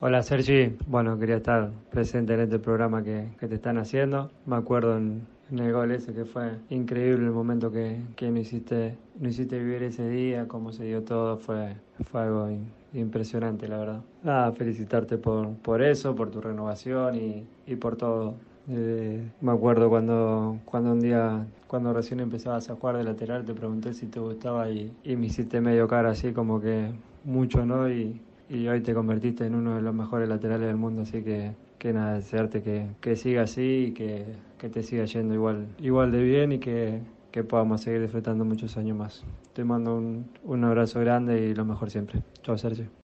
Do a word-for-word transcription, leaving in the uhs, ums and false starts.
Hola Sergi, bueno, quería estar presente en este programa que, que te están haciendo. Me acuerdo en, en el gol ese que fue increíble el momento que, que no hiciste, no hiciste vivir ese día, cómo se dio todo, fue, fue algo in- impresionante, la verdad. Nada, felicitarte por, por eso, por tu renovación y, y por todo. Eh, me acuerdo cuando, cuando un día, cuando recién empezabas a jugar de lateral, te pregunté si te gustaba y, y me hiciste medio cara así como que mucho, ¿no? Y, y hoy te convertiste en uno de los mejores laterales del mundo, así que, que nada, desearte que, que siga así y que, que te siga yendo igual, igual de bien y que, que podamos seguir disfrutando muchos años más. Te mando un, un abrazo grande y lo mejor siempre. Chao, Sergio.